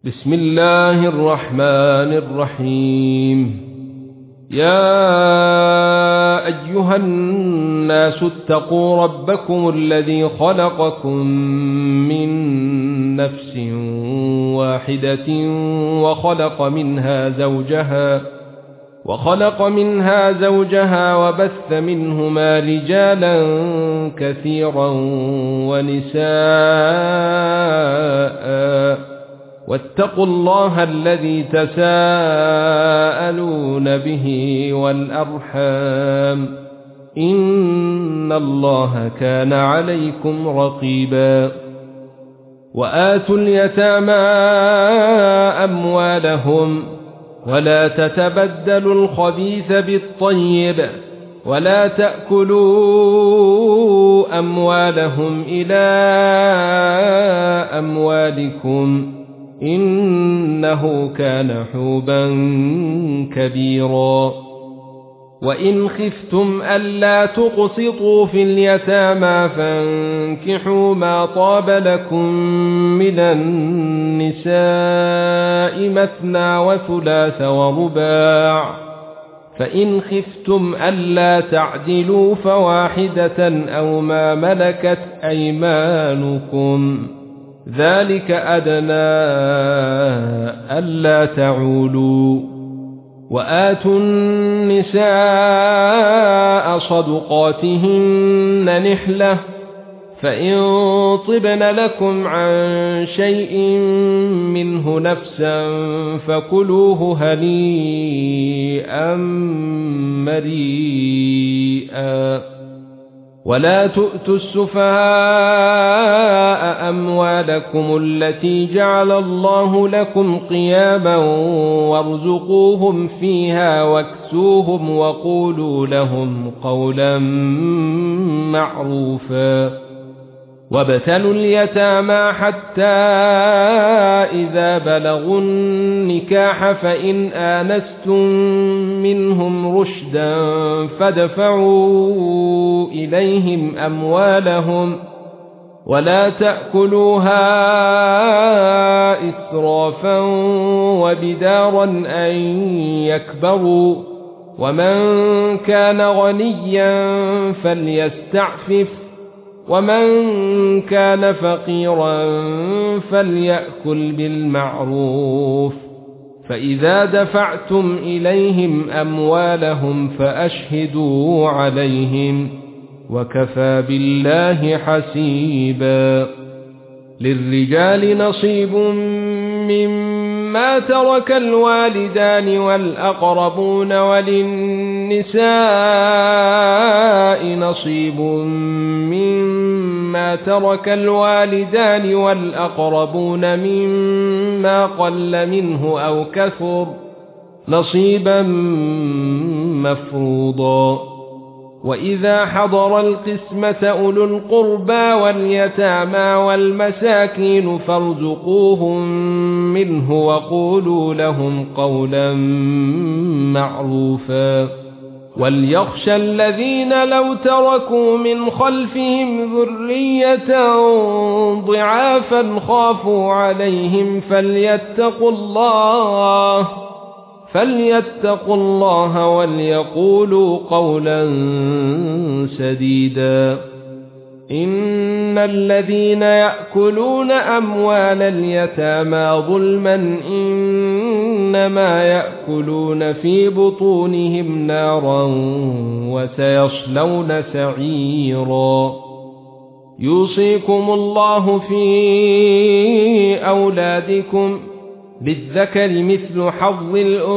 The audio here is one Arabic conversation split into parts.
بسم الله الرحمن الرحيم. يا أيها الناس اتقوا ربكم الذي خلقكم من نفس واحدة وخلق منها زوجها وبث منهما رجالا كثيرا ونساء، واتقوا الله الذي تساءلون به والأرحام، إن الله كان عليكم رقيبا. وآتوا اليتامى أموالهم ولا تتبدلوا الخبيث بالطيب ولا تأكلوا أموالهم إلى أموالكم، إنه كان حوبا كبيرا. وإن خفتم ألا تقسطوا في اليتامى فانكحوا ما طاب لكم من النساء مثنى وثلاث ورباع، فإن خفتم ألا تعدلوا فواحدة أو ما ملكت أيمانكم، ذلك أدنى ألا تعولوا. وآتوا النساء صدقاتهن نحلة، فإن طبن لكم عن شيء منه نفسا فكلوه هنيئا مريئا. ولا تؤتوا السفهاء أموالكم التي جعل الله لكم قياما وارزقوهم فيها واكسوهم وقولوا لهم قولا معروفا. وابتلوا اليتامى حتى إذا بلغوا النكاح فإن آنستم منهم رشدا فادفعوا إليهم أموالهم ولا تأكلوها إسرافا وبدارا أن يكبروا، ومن كان غنيا فليستعفف، ومن كان فقيرا فليأكل بالمعروف. فإذا دفعتم إليهم أموالهم فأشهدوا عليهم، وكفى بالله حسيبا. للرجال نصيب مما ترك الوالدان والأقربون، وللنساء نصيب مما ترك الوالدان والأقربون مما قل منه أو كثر، نصيبا مفروضا. وإذا حضر القسمة أولو القربى واليتامى والمساكين فارزقوهم منه وقولوا لهم قولا معروفا. وليخشى الذين لو تركوا من خلفهم ذرية ضعافا خافوا عليهم فليتقوا الله وليقولوا قولا سديدا. إن الذين يأكلون أموال اليتامى ظلما إنما يأكلون في بطونهم نارا وسيصلون سعيرا. يوصيكم الله في أولادكم للذكر مثل حظ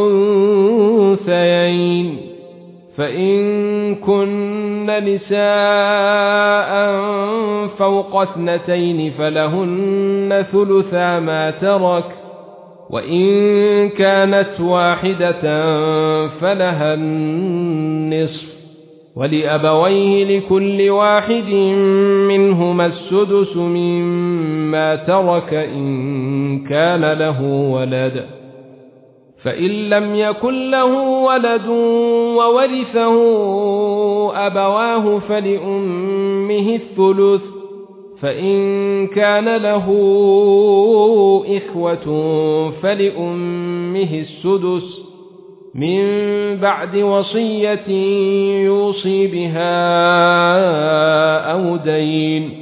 الأنثيين، فإن كن نساء فوق 2 فلهن ثلثا ما ترك، وإن كانت واحدة فلها النصف، ولأبويه لكل واحد منهما السدس مما ترك إن كان له ولد، فإن لم يكن له ولد وورثه أبواه فلأمه الثلث، فإن كان له إخوة فلأمه السدس من بعد وصية يوصي بها أو دين.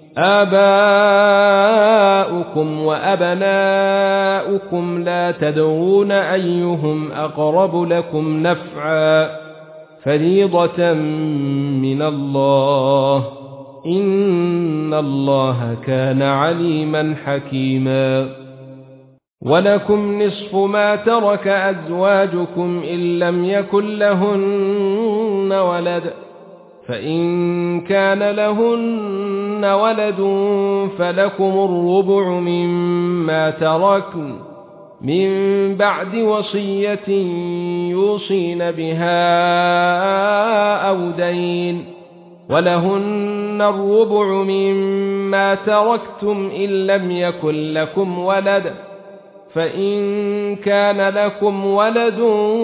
آباؤكم وأبناؤكم لا تدرون أيهم أقرب لكم نفعا فريضة من الله إن الله كان عليما حكيما. ولكم نصف ما ترك أزواجكم إن لم يكن لهن ولد، فإن كان لهن ولد فلكم الربع مما تركن من بعد وصية يوصين بها أو دين، ولهن الربع مما تركتم إن لم يكن لكم ولد، فإن كان لكم ولد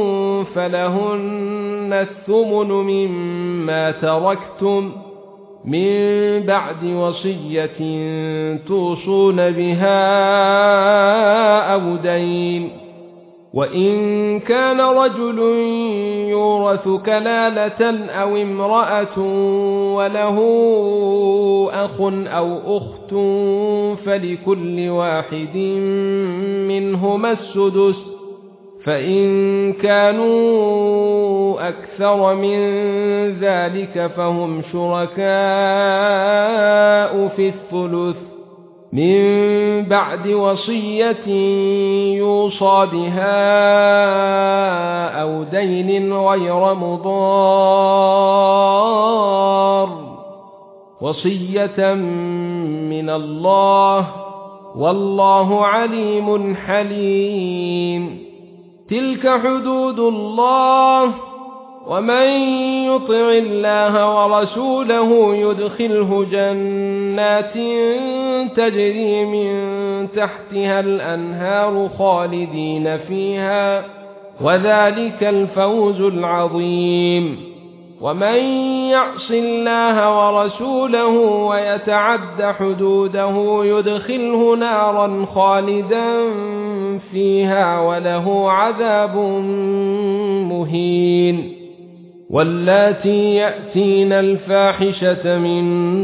فلهن الثمن مما تركتم من بعد وصية توصون بها أو دين. وإن كان رجل يورث كلالة أو امرأة وله أخ أو أخت فلكل واحد منهما السدس، فإن كانوا أكثر من ذلك فهم شركاء في الثلث من بعد وصية يوصى بها أو دين غير مضار، وصية من الله والله عليم حليم. تلك حدود الله، ومن يطع الله ورسوله يدخله جنات تجري من تحتها الأنهار خالدين فيها، وذلك الفوز العظيم. ومن يعص الله ورسوله ويتعد حدوده يدخله نارا خالدا فيها وله عذاب مهين. واللاتي يأتين الفاحشة من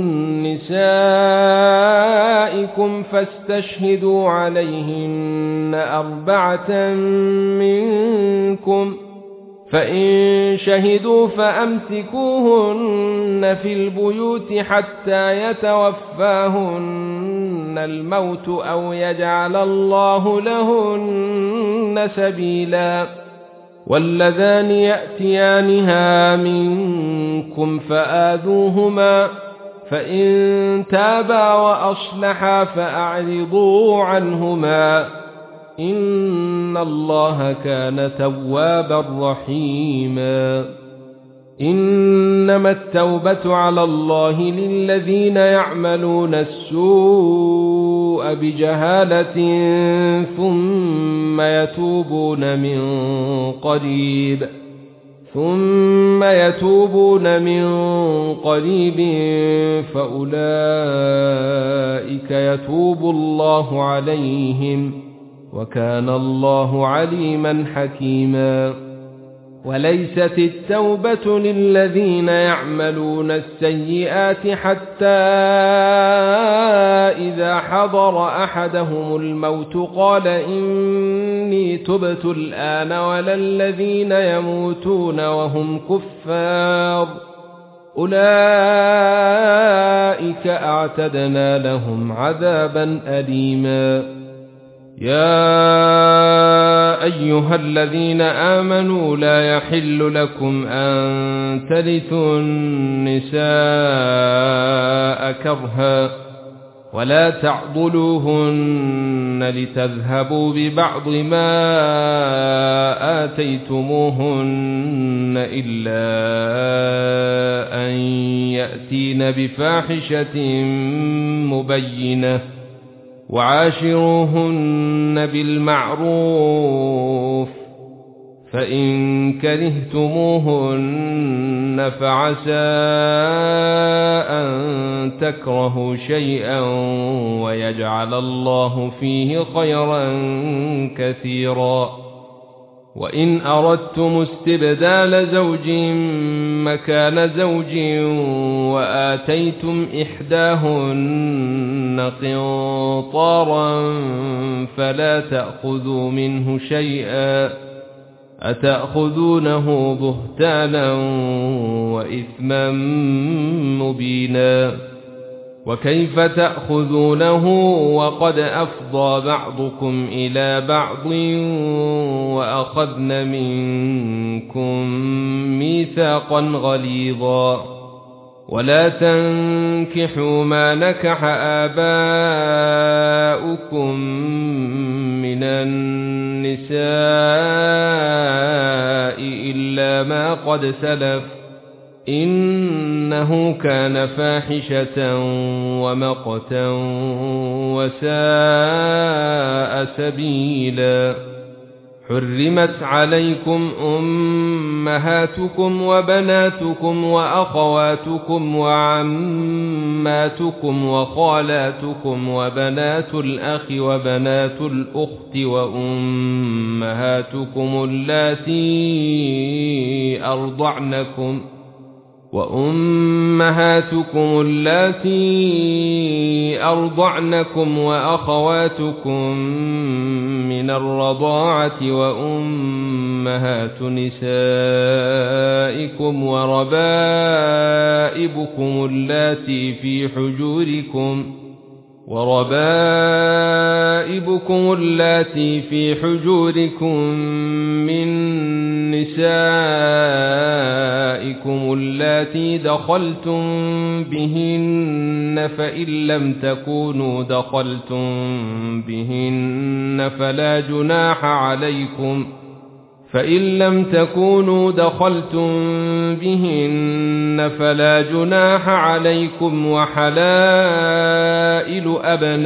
نسائكم فاستشهدوا عليهن 4 منكم، فإن شهدوا فأمسكوهن في البيوت حتى يتوفاهن الموت أو يجعل الله لهن سبيلا. واللذان يأتيانها منكم فآذوهما، فإن تابا وأصلحا فأعرضوا عنهما إن الله كان توابا رحيما. إنما التوبة على الله للذين يعملون السوء بجهالة ثم يتوبون من قريب فأولئك يتوب الله عليهم وكان الله عليما حكيما. وليست التوبة للذين يعملون السيئات حتى إذا حضر أحدهم الموت قال إني تبت الآن، ولا الذين يموتون وهم كفار أولئك أعتدنا لهم عذابا أليما. يا أيها الذين آمنوا لا يحل لكم أن ترثوا النساء كرها ولا تعضلوهن لتذهبوا ببعض ما آتيتموهن إلا أن يأتين بفاحشة مبينة، وعاشروهن بالمعروف، فإن كرهتموهن فعسى أن تكرهوا شيئا ويجعل الله فيه خيرا كثيرا. وإن أردتم استبدال زوج مكان زوج وآتيتم إحداهن قنطارا فلا تأخذوا منه شيئا أتأخذونه بهتانا وإثما مبينا. وكيف تأخذونه وقد أفضى بعضكم إلى بعض وأخذن منكم ميثاقا غليظا. ولا تنكحوا ما نكح آباؤكم من النساء إلا ما قد سلف إنه كان فاحشة ومقتا وساء سبيلا. حرمت عليكم أمهاتكم وبناتكم وأخواتكم وعماتكم وخالاتكم وبنات الأخ وبنات الأخت وأمهاتكم اللاتي أرضعنكم وأخواتكم من الرضاعة وأمهات نسائكم وربائبكم اللاتي في حجوركم من نسائكم اللاتي دخلتم بهن فإن لم تكونوا دخلتم بهن فلا جناح عليكم وحلائل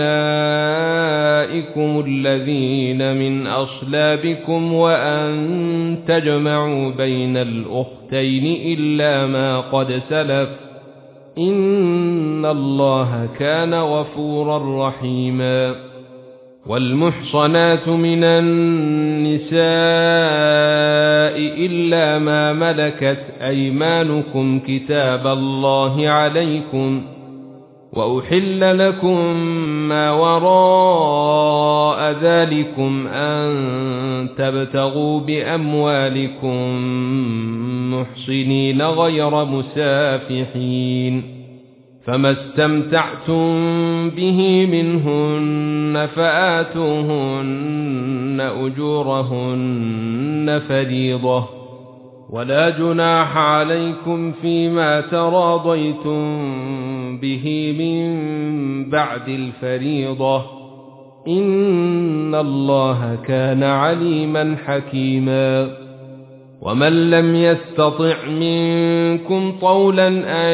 أبنائكم الذين من أصلابكم وأن تجمعوا بين الأختين إلا ما قد سلف إن الله كان غفورا رحيما. والمحصنات من النساء إلا ما ملكت أيمانكم كتاب الله عليكم. وأحل لكم ما وراء ذلكم أن تبتغوا بأموالكم محصنين غير مسافحين. فما استمتعتم به منهن فآتوهن أجورهن فريضة. ولا جناح عليكم فيما تراضيتم به من بعد الفريضة إن الله كان عليما حكيما. ومن لم يستطع منكم طولا أن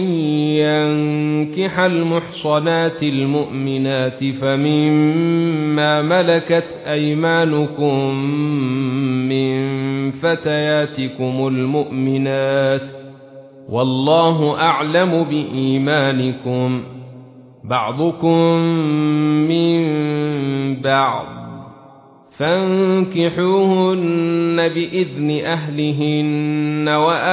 ينكح المحصنات المؤمنات فمما ملكت أيمانكم من فتياتكم المؤمنات والله أعلم بإيمانكم بعضكم من بعض فانكحوهن بإذن أهلهن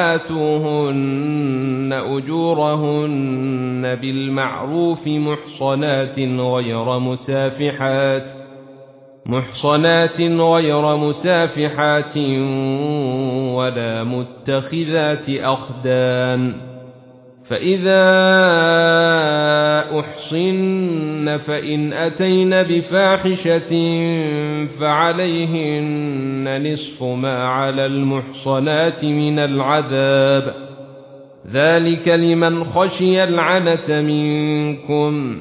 وآتوهن أجورهن بالمعروف محصنات غير مسافحات ولا متخذات أخدان. فإذا أحصن فإن أتين بفاحشة فعليهن نصف ما على المحصنات من العذاب ذلك لمن خشي العنة منكم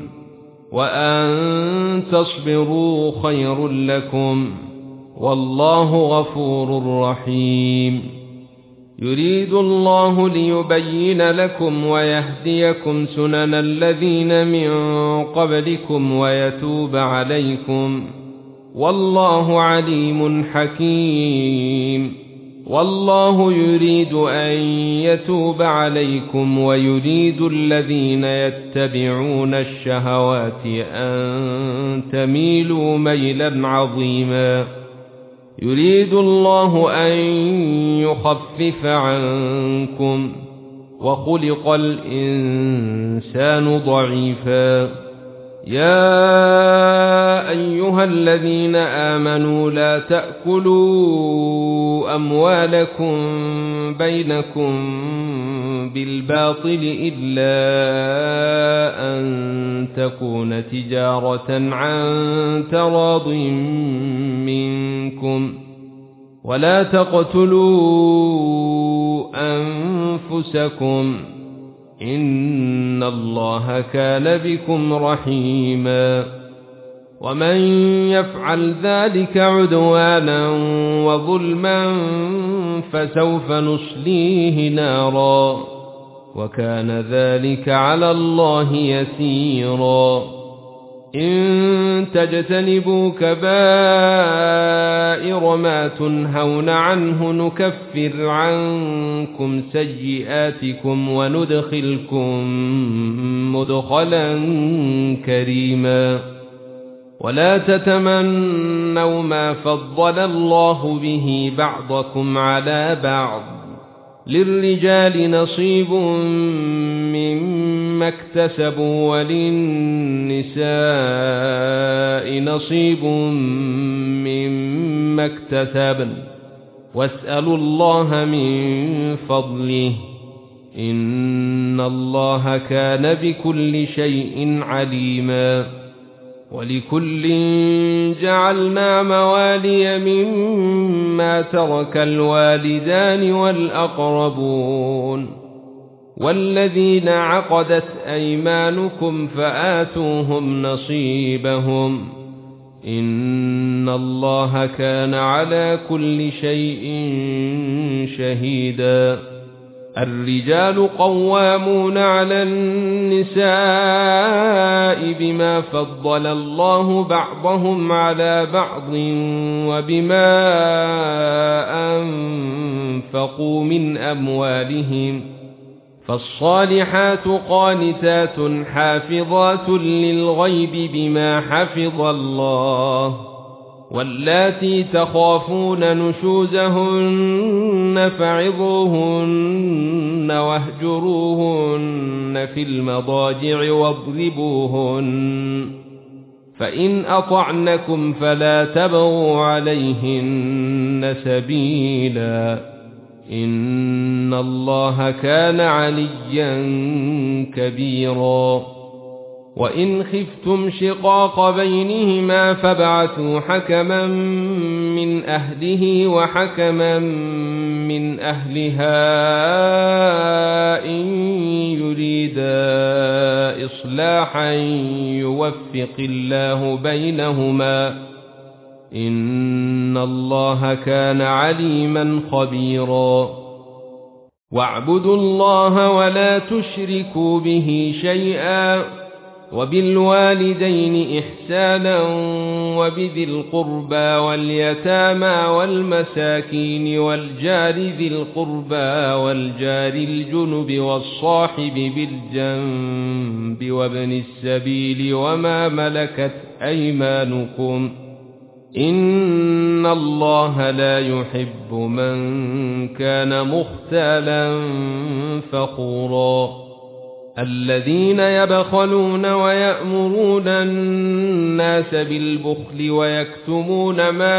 وأن تصبروا خير لكم والله غفور رحيم. يريد الله ليبين لكم ويهديكم سنن الذين من قبلكم ويتوب عليكم والله عليم حكيم. والله يريد أن يتوب عليكم ويريد الذين يتبعون الشهوات أن تميلوا ميلا عظيما. يريد الله أن يخفف عنكم وخلق الإنسان ضعيفا. يا أيها الذين آمنوا لا تأكلوا أموالكم بينكم بالباطل إلا أن تكون تجارة عن تراض منكم ولا تقتلوا أنفسكم إن الله كان بكم رحيما. ومن يفعل ذلك عدوانا وظلما فسوف نصليه نارا وكان ذلك على الله يسيرا. إن تجتنبوا كبائر ما تنهون عنه نكفر عنكم سيئاتكم وندخلكم مدخلا كريما. ولا تتمنوا ما فضل الله به بعضكم على بعض. للرجال نصيب مما اكتسبوا وللنساء نصيب مما اكتسبن واسألوا الله من فضله إن الله كان بكل شيء عليما. ولكل جعلنا موالي مما ترك الوالدان والأقربون والذين عقدت أيمانكم فآتوهم نصيبهم إن الله كان على كل شيء شهيدا. الرجال قوامون على النساء بما فضل الله بعضهم على بعض وبما أنفقوا من أموالهم. فالصالحات قانتات حافظات للغيب بما حفظ الله. واللاتي تخافون نشوزهن فعظوهن واهجروهن في المضاجع واضربوهن فإن أطعنكم فلا تبغوا عليهن سبيلا إن الله كان عليا كبيرا. وإن خفتم شقاق بينهما فابعثوا حكما من أهله وحكما من أهلها إن يريدا إصلاحا يوفق الله بينهما إن الله كان عليما خبيرا. واعبدوا الله ولا تشركوا به شيئا وبالوالدين إحسانا وبذي القربى واليتامى والمساكين والجار ذي القربى والجار الجنب والصاحب بالجنب وابن السبيل وما ملكت أيمانكم إن الله لا يحب من كان مختالا فخورا. الذين يبخلون ويأمرون الناس بالبخل ويكتمون ما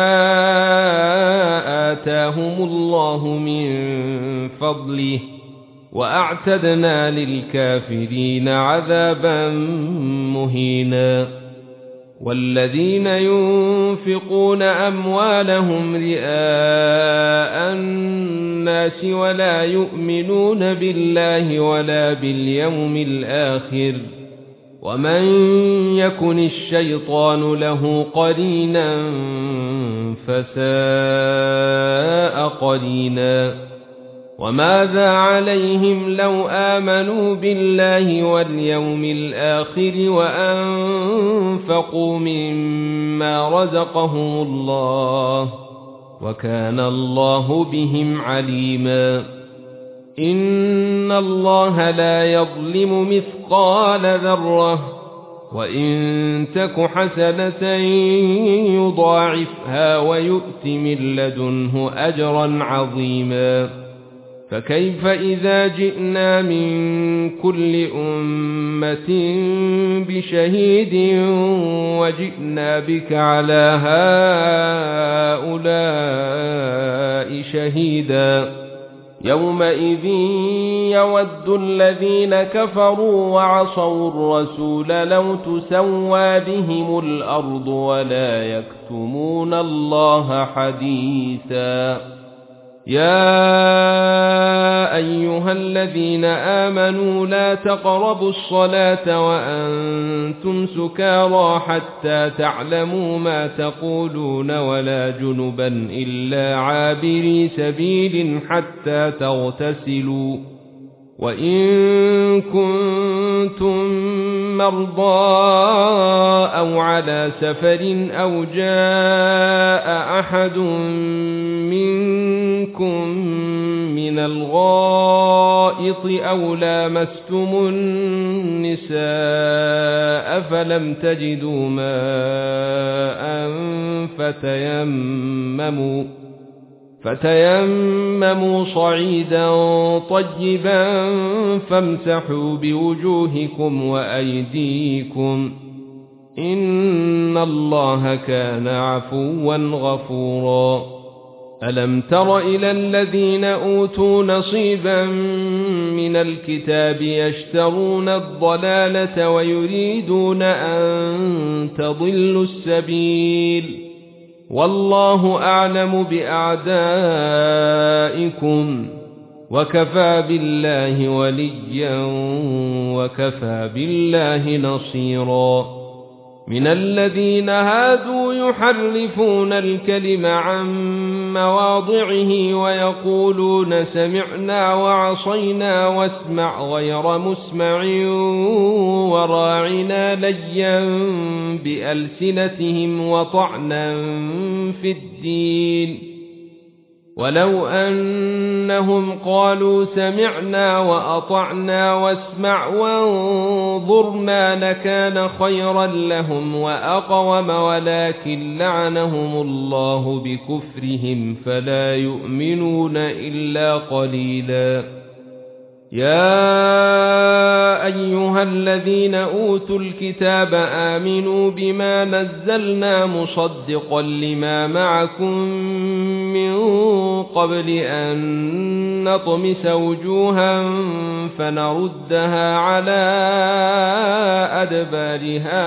آتاهم الله من فضله وأعتدنا للكافرين عذابا مهينا. والذين ينفقون أموالهم رئاء الناس ولا يؤمنون بالله ولا باليوم الآخر ومن يكن الشيطان له قرينا فساء قرينا. وماذا عليهم لو آمنوا بالله واليوم الآخر وأنفقوا مما رزقهم الله وكان الله بهم عليما إن الله لا يظلم مثقال ذرة وإن تك حسنة يضاعفها ويؤت من لدنه أجرا عظيما فكيف إذا جئنا من كل أمة بشهيد وجئنا بك على هؤلاء شهيدا يومئذ يود الذين كفروا وعصوا الرسول لو تسوى بهم الأرض ولا يكتمون الله حديثا يا أيها الذين آمنوا لا تقربوا الصلاة وأنتم سكارى حتى تعلموا ما تقولون ولا جنبا إلا عابري سبيل حتى تغتسلوا وإن كنتم مرضى أو على سفر أو جاء أحد منكم من الغائط أو لامستم النساء فلم تجدوا ماء فتيمموا صعيدا طيبا فامسحوا بوجوهكم وأيديكم إن الله كان عفوا غفورا ألم تر إلى الذين أوتوا نصيبا من الكتاب يشترون الضلالة ويريدون أن تضلوا السبيل والله أعلم بأعدائكم وكفى بالله وليا وكفى بالله نصيرا من الذين هادوا يحرفون الكلم عن مواضعه ويقولون سمعنا وعصينا واسمع غير مسمع وراعنا ليا بألسنتهم وطعنا في الدين ولو أنهم قالوا سمعنا وأطعنا واسمع وانظرنا لكان خيرا لهم وأقوم ولكن لعنهم الله بكفرهم فلا يؤمنون إلا قليلا يا أيها الذين أوتوا الكتاب آمنوا بما نزلنا مصدقا لما معكم من قبل أن نطمس وجوها فنردها على أدبارها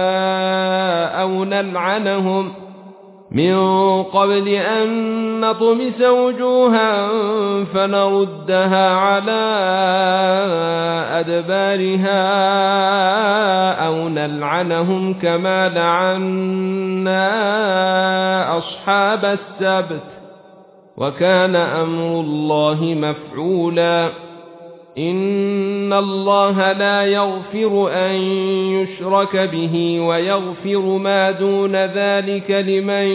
أو نلعنهم كما لعنا أصحاب السبت وكان أمر الله مفعولا إن الله لا يغفر أن يشرك به ويغفر ما دون ذلك لمن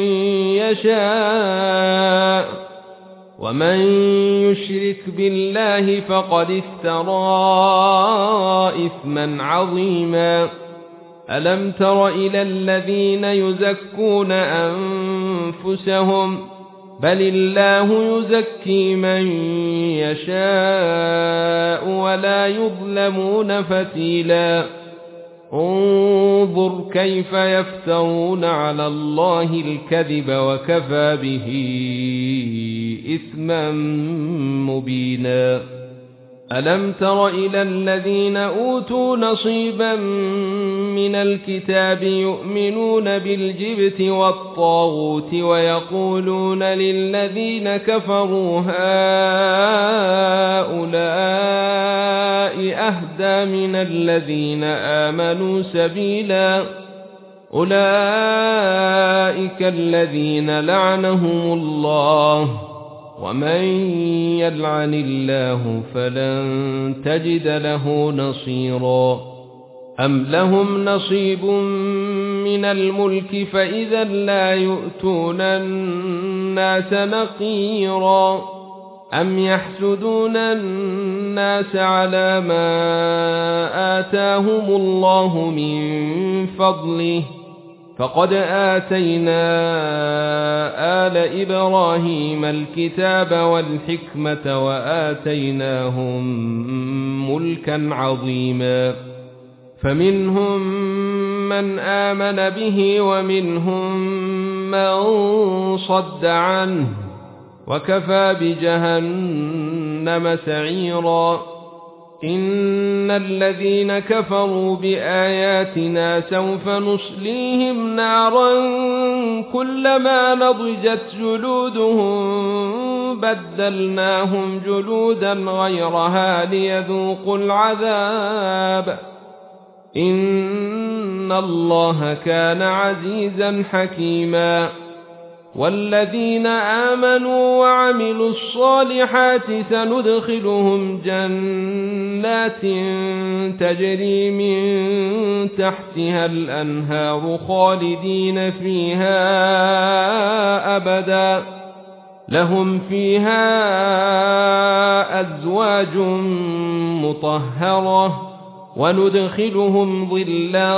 يشاء ومن يشرك بالله فقد افترى إثما عظيما ألم تر إلى الذين يزكون أنفسهم بل الله يزكي من يشاء ولا يظلمون فتيلا انظر كيف يفترون على الله الكذب وكفى به إثما مبينا ألم تر إلى الذين أوتوا نصيبا من الكتاب يؤمنون بالجبت والطاغوت ويقولون للذين كفروا هؤلاء أهدى من الذين آمنوا سبيلا أولئك الذين لعنهم الله ومن يلعن الله فلن تجد له نصيرا أم لهم نصيب من الملك فإذا لا يؤتون الناس نقيرا أم يحسدون الناس على ما آتاهم الله من فضله فقد آتينا آل إبراهيم الكتاب والحكمة وآتيناهم ملكا عظيما فمنهم من آمن به ومنهم من صد عنه وكفى بجهنم سعيرا إن الذين كفروا بآياتنا سوف نصليهم نارا كلما نضجت جلودهم بدلناهم جلودا غيرها ليذوقوا العذاب إن الله كان عزيزا حكيما والذين آمنوا وعملوا الصالحات سندخلهم جنات تجري من تحتها الأنهار خالدين فيها أبدا لهم فيها أزواج مطهرة وندخلهم ظلا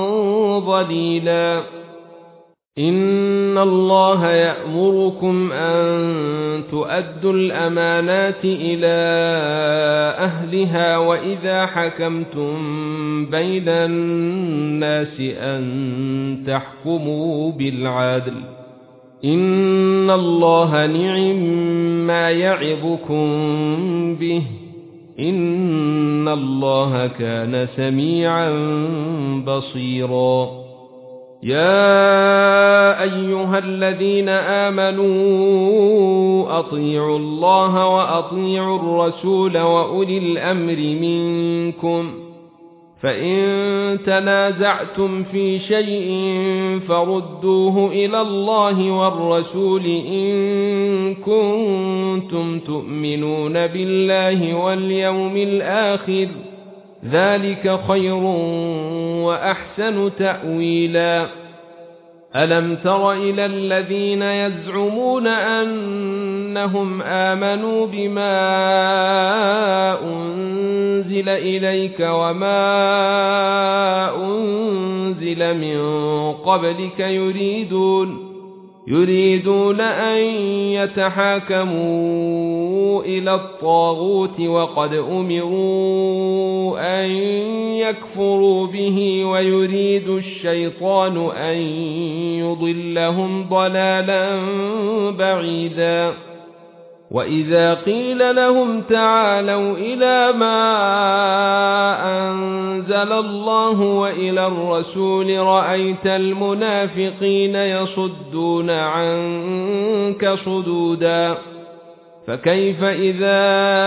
ظليلا إن الله يأمركم أن تؤدوا الأمانات إلى أهلها وإذا حكمتم بين الناس أن تحكموا بالعدل إن الله نعم ما يعظكم به إن الله كان سميعا بصيرا يا أيها الذين آمنوا أطيعوا الله وأطيعوا الرسول وأولي الأمر منكم فإن تنازعتم في شيء فردوه إلى الله والرسول إن كنتم تؤمنون بالله واليوم الآخر ذلك خير وأحسن تأويلا ألم تر إلى الذين يزعمون أنهم آمنوا بما أنزل إليك وما أنزل من قبلك يريدون أن يتحاكموا إلى الطاغوت وقد أمروا أن يكفروا به ويريد الشيطان أن يضلهم ضلالا بعيدا وإذا قيل لهم تعالوا إلى ما أنزل الله وإلى الرسول رأيت المنافقين يصدون عنك صدودا فكيف إذا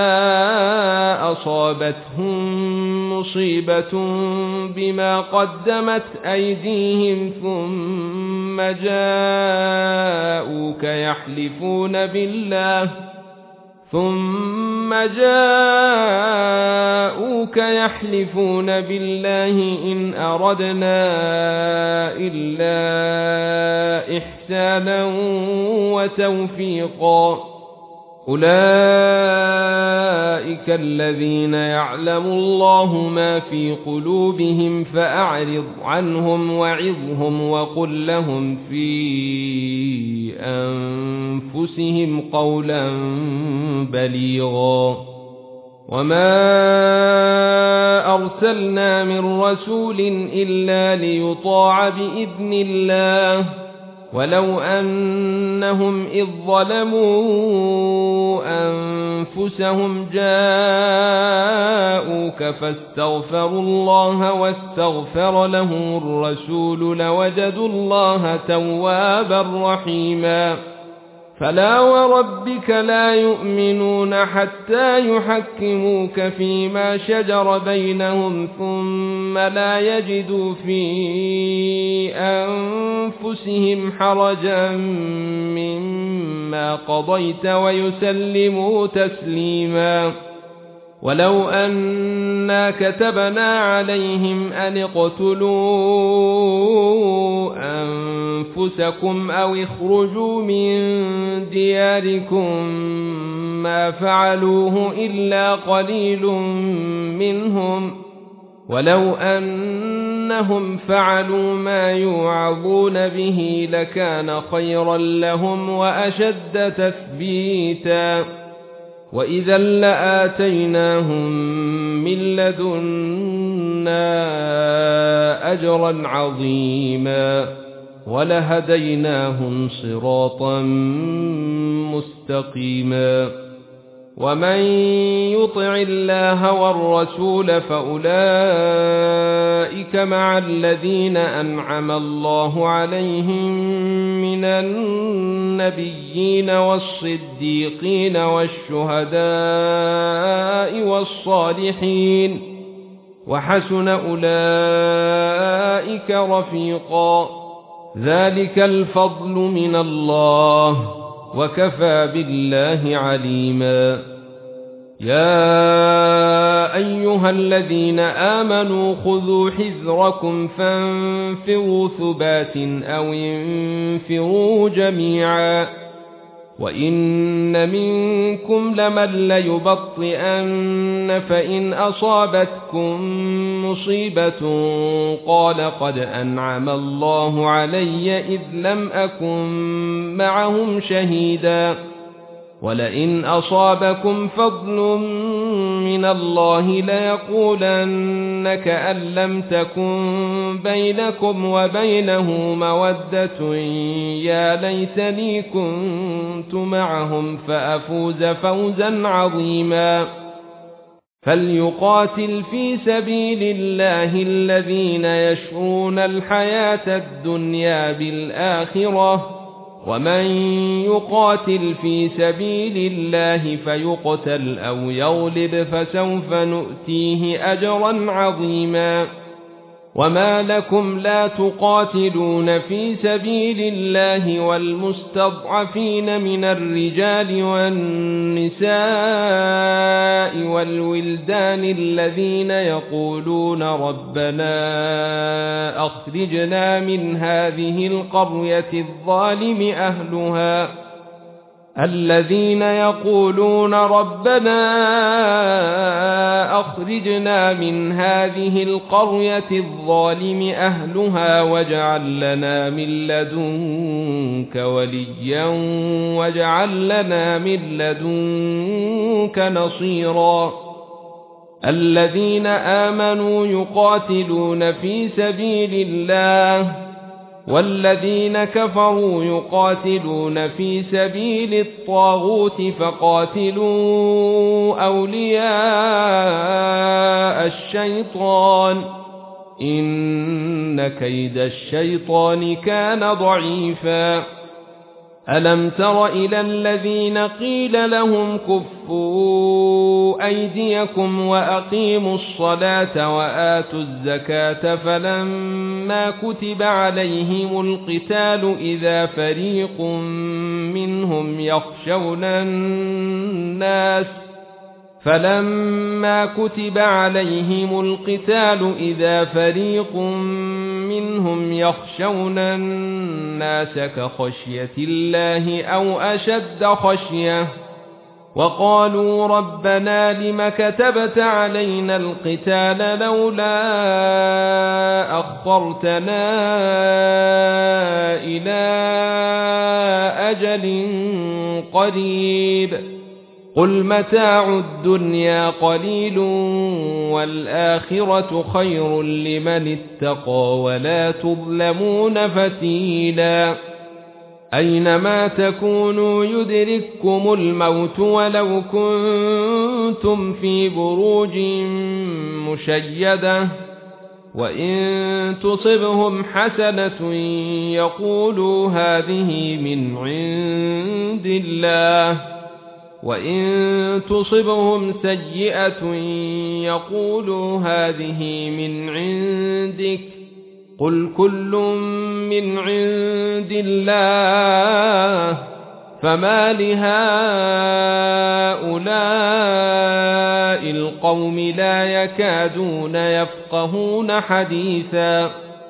أصابتهم مصيبة بما قدمت أيديهم ثم جاءوك يحلفون بالله إن أردنا إلا إحسانا وتوفيقا أولئك الذين يعلم الله ما في قلوبهم فأعرض عنهم وعظهم وقل لهم في أنفسهم قولا بليغا وما أرسلنا من رسول إلا ليطاع بإذن الله ولو أنهم إذ ظلموا أنفسهم جاءوك فاستغفروا الله واستغفر لهم الرسول لوجدوا الله توابا رحيما فلا وربك لا يؤمنون حتى يحكموك فيما شجر بينهم ثم لا يجدوا في أنفسهم حرجا مما قضيت ويسلموا تسليما ولو أنا كتبنا عليهم أن اقتلوا أنفسكم أو اخرجوا من دياركم ما فعلوه إلا قليل منهم، ولو أنهم فعلوا ما يوعظون به لكان خيرا لهم وأشد تثبيتا، وإذا لآتيناهم من لدنا أجرا عظيما ولهديناهم صراطا مستقيما. ومن يطع الله والرسول فأولئك مع الذين أنعم الله عليهم من النبيين والصديقين والشهداء والصالحين، وحسن أولئك رفيقا. ذلك الفضل من الله وكفى بالله عليما. يا أيها الذين آمنوا خذوا حذركم فانفروا ثبات أو انفروا جميعا، وإن منكم لمن ليبطئن فإن أصابتكم مصيبة قال قد أنعم الله علي إذ لم أكن معهم شهيدا، ولئن أصابكم فضل من الله ليقولن كأن لم تكن بينكم وبينه مودة يا ليتني كنت معهم فأفوز فوزا عظيما. فليقاتل في سبيل الله الذين يشرون الحياة الدنيا بالآخرة، ومن يقاتل في سبيل الله فيقتل أو يغلب فسوف نؤتيه أجرا عظيما. وما لكم لا تقاتلون في سبيل الله والمستضعفين من الرجال والنساء والولدان الذين يقولون ربنا أخرجنا من هذه القرية الظالم أهلها واجعل لنا من لدنك وليا واجعل لنا من لدنك نصيرا. الذين آمنوا يقاتلون في سبيل الله والذين كفروا يقاتلون في سبيل الطاغوت فقاتلوا أولياء الشيطان إن كيد الشيطان كان ضعيفا. ألم تر إلى الذين قيل لهم كفوا أيديكم وأقيموا الصلاة وآتوا الزكاة فلما كتب عليهم القتال إذا فريق منهم يخشون الناس كخشية الله أو أشد خشية وقالوا ربنا لم كتبت علينا القتال لولا أخرتنا إلى أجل قريب قل متاع الدنيا قليل والآخرة خير لمن اتقى ولا تظلمون فتيلا. أينما تكونوا يدرككم الموت ولو كنتم في بروج مشيدة وإن تصبهم حسنة يقولوا هذه من عند الله وإن تصبهم سيئة يقولوا هذه من عندك قل كل من عند الله فما لهؤلاء القوم لا يكادون يفقهون حديثا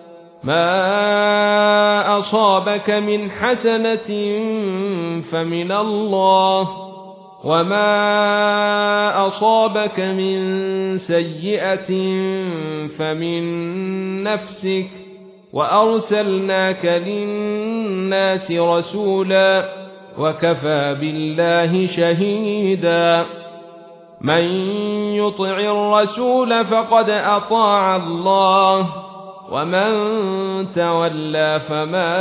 ما أصابك من حسنة فمن الله وما أصابك من سيئة فمن نفسك وأرسلناك للناس رسولا وكفى بالله شهيدا من يطع الرسول فقد أطاع الله ومن تولى فما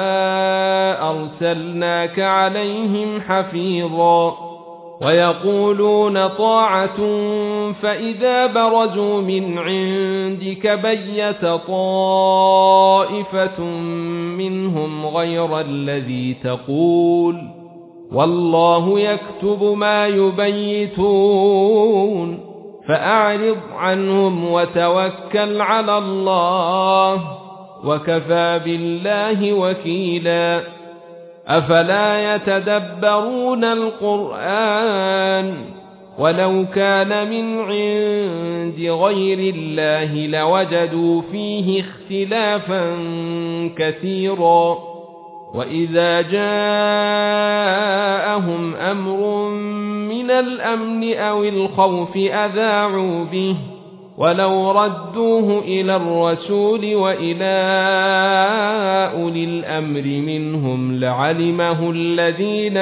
أرسلناك عليهم حفيظا ويقولون طاعة فإذا برزوا من عندك بيت طائفة منهم غير الذي تقول والله يكتب ما يبيتون فأعرض عنهم وتوكل على الله وكفى بالله وكيلا أفلا يتدبرون القرآن ولو كان من عند غير الله لوجدوا فيه اختلافا كثيرا وإذا جاءهم أمر من الأمن أو الخوف أذاعوا به ولو ردوه إلى الرسول وإلى أولي الأمر منهم لعلمه الذين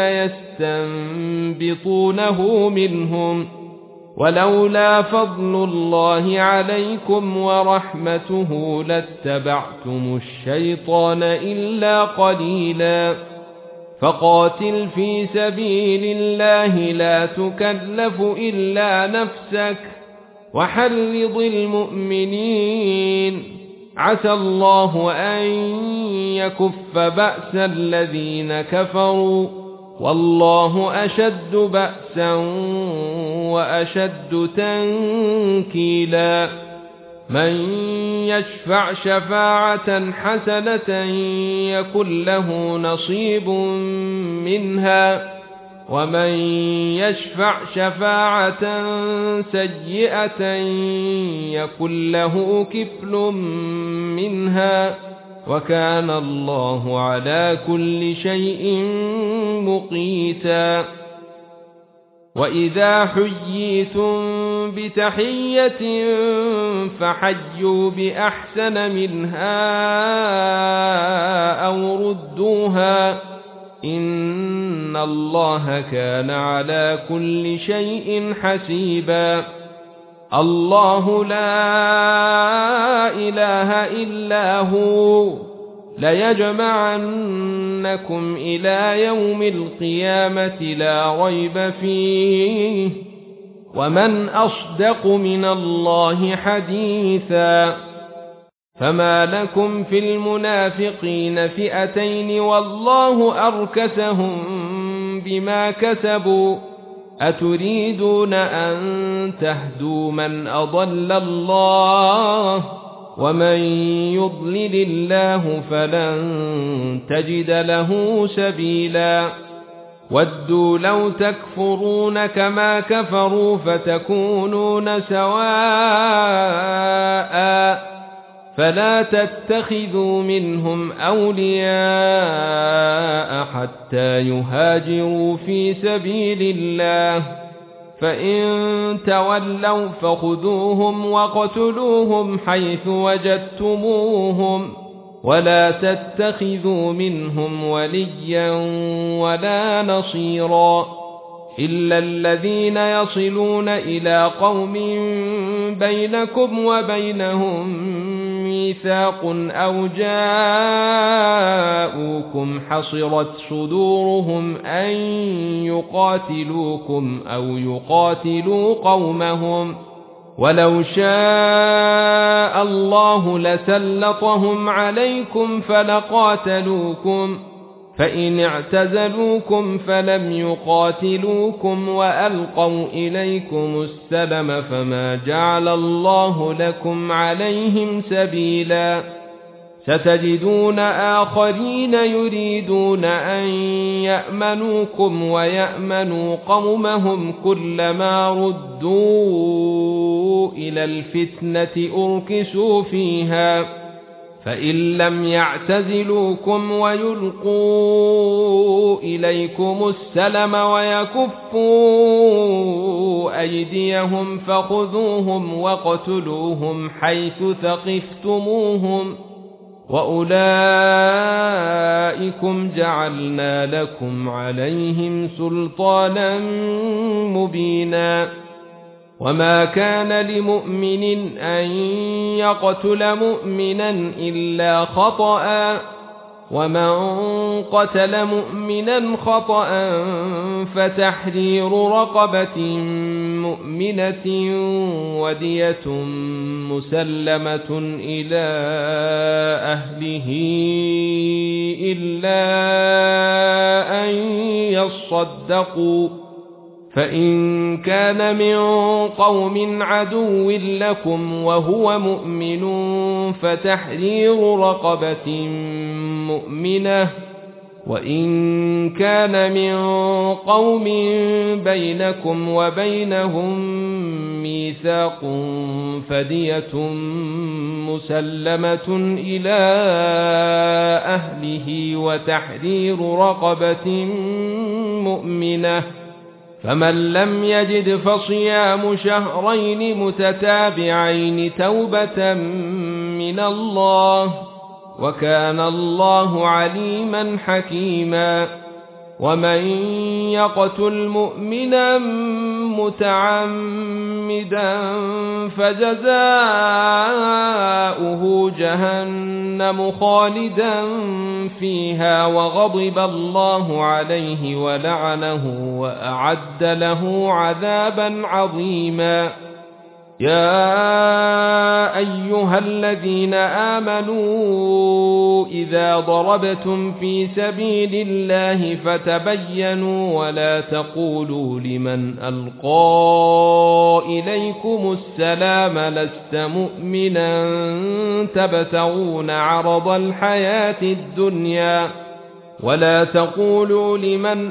يستنبطونه منهم ولولا فضل الله عليكم ورحمته لاتبعتم الشيطان إلا قليلا فقاتل في سبيل الله لا تكلف إلا نفسك وحرض المؤمنين عسى الله أن يكف بأس الذين كفروا والله أشد بأسا وأشد تنكيلا من يشفع شفاعة حسنة يكن له نصيب منها ومن يشفع شفاعة سيئة يكن له كفل منها وكان الله على كل شيء مقيتا وإذا حييتم بتحية فحيوا بأحسن منها أو ردوها إن الله كان على كل شيء حسيبا الله لا إله إلا هو ليجمعنكم إلى يوم القيامة لا ريب فيه ومن أصدق من الله حديثا فما لكم في المنافقين فئتين والله أركسهم بما كسبوا أتريدون أن تهدوا من أضل الله ومن يضلل الله فلن تجد له سبيلا ودوا لو تكفرون كما كفروا فتكونون سواء فلا تتخذوا منهم أولياء حتى يهاجروا في سبيل الله فإن تولوا فخذوهم وقتلوهم حيث وجدتموهم ولا تتخذوا منهم وليا ولا نصيرا إلا الذين يصلون إلى قوم بينكم وبينهم ميثاق أو جاءوكم حصرت صدورهم أن يقاتلوكم أو يقاتلوا قومهم ولو شاء الله لسلطهم عليكم فلقاتلوكم فإن اعتزلوكم فلم يقاتلوكم وألقوا إليكم السلم فما جعل الله لكم عليهم سبيلا ستجدون آخرين يريدون أن يأمنوكم ويأمنوا قومهم كلما ردوا إلى الفتنة أركسوا فيها فإن لم يعتزلوكم ويلقوا إليكم السلم ويكفوا أيديهم فخذوهم واقتلوهم حيث ثقفتموهم وأولئكم جعلنا لكم عليهم سلطانا مبينا وما كان لمؤمن أن يقتل مؤمنا إلا خطأ ومن قتل مؤمنا خطأ فتحرير رقبة مؤمنة ودية مسلمة إلى أهله إلا أن يصدقوا فإن كان من قوم عدو لكم وهو مؤمن فتحرير رقبة مؤمنة وإن كان من قوم بينكم وبينهم ميثاق فدية مسلمة إلى أهله وتحرير رقبة مؤمنة فمن لم يجد فصيام شهرين متتابعين توبة من الله وكان الله عليما حكيما ومن يقتل مؤمنا متعمدا فجزاؤه جهنم خالدا فيها وغضب الله عليه ولعنه وأعد له عذابا عظيما يا أيها الذين آمنوا إذا ضربتم في سبيل الله فتبينوا ولا تقولوا لمن ألقى إليكم السلام لست مؤمنا تبتغون عرض الحياة الدنيا ولا تقولوا لمن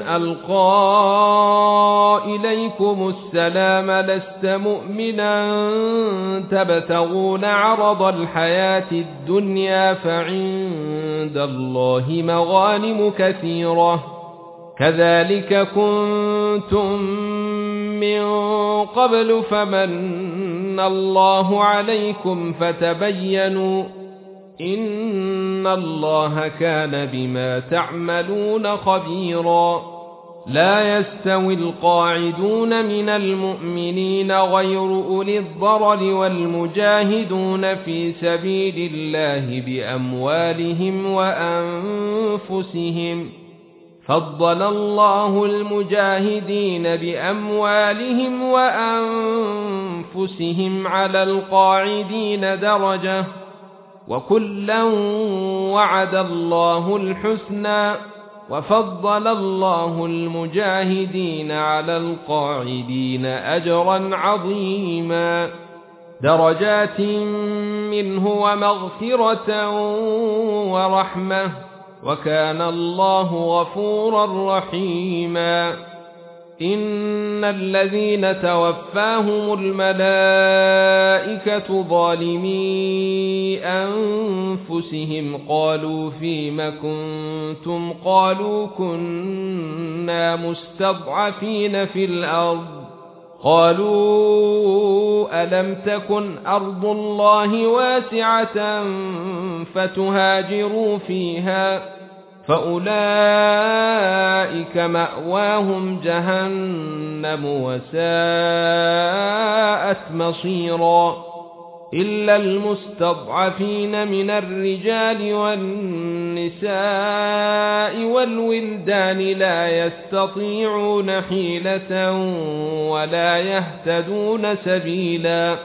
ألقى إليكم السلام لست مؤمنا تبتغون عرض الحياة الدنيا فعند الله مغانم كثيرة كذلك كنتم من قبل فمن الله عليكم فتبينوا إن الله كان بما تعملون خبيرا لا يستوي القاعدون من المؤمنين غير أولي الضرر والمجاهدون في سبيل الله بأموالهم وأنفسهم فضل الله المجاهدين بأموالهم وأنفسهم على القاعدين درجة وكلا وعد الله الحسنى وفضل الله المجاهدين على القاعدين أجرا عظيما درجات منه ومغفرة ورحمة وكان الله غفورا رحيما إن الذين توفاهم الملائكة ظالمي أنفسهم قالوا فيم كنتم قالوا كنا مستضعفين في الأرض قالوا ألم تكن أرض الله واسعة فتهاجروا فيها فأولئك مأواهم جهنم وساءت مصيرا إلا المستضعفين من الرجال والنساء والولدان لا يستطيعون حيلة ولا يهتدون سبيلا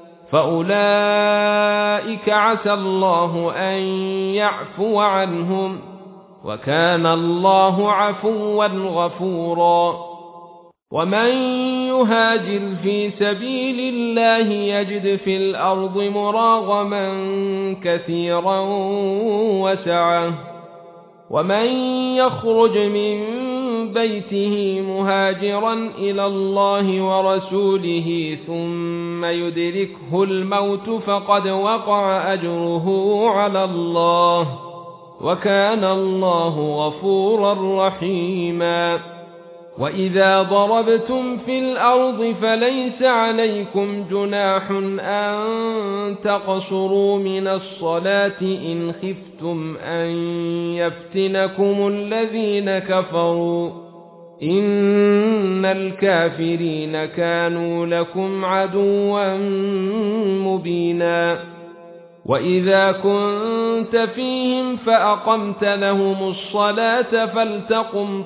فأولئك عسى الله أن يعفو عنهم وكان الله عفوا غفورا ومن يهاجر في سبيل الله يجد في الأرض مراغما كثيرا وسعة ومن يخرج من بيته مهاجرا إلى الله ورسوله ثم يدركه الموت فقد وقع أجره على الله وكان الله غفورا رحيما وإذا ضربتم في الأرض فليس عليكم جناح أن تقصروا من الصلاة إن خفتم أن يفتنكم الذين كفروا إن الكافرين كانوا لكم عدوا مبينا وإذا كنت فيهم فأقمت لهم الصلاة فلتقم